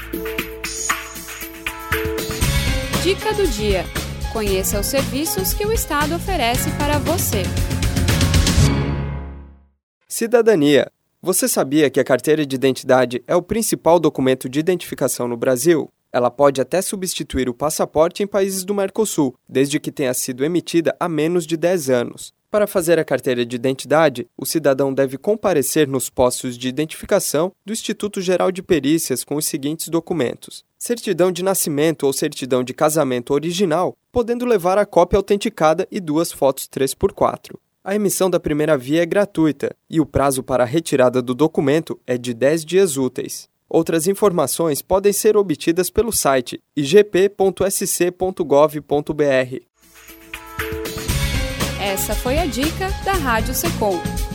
Dica do dia. Conheça os serviços que o Estado oferece para você. Cidadania. Você sabia que a carteira de identidade é o principal documento de identificação no Brasil? Ela pode até substituir o passaporte em países do Mercosul, desde que tenha sido emitida há menos de 10 anos. Para fazer a carteira de identidade, o cidadão deve comparecer nos postos de identificação do Instituto Geral de Perícias com os seguintes documentos: certidão de nascimento ou certidão de casamento original, podendo levar a cópia autenticada e 2 fotos 3x4. A emissão da primeira via é gratuita e o prazo para a retirada do documento é de 10 dias úteis. Outras informações podem ser obtidas pelo site igp.sc.gov.br. Essa foi a dica da Rádio Secom.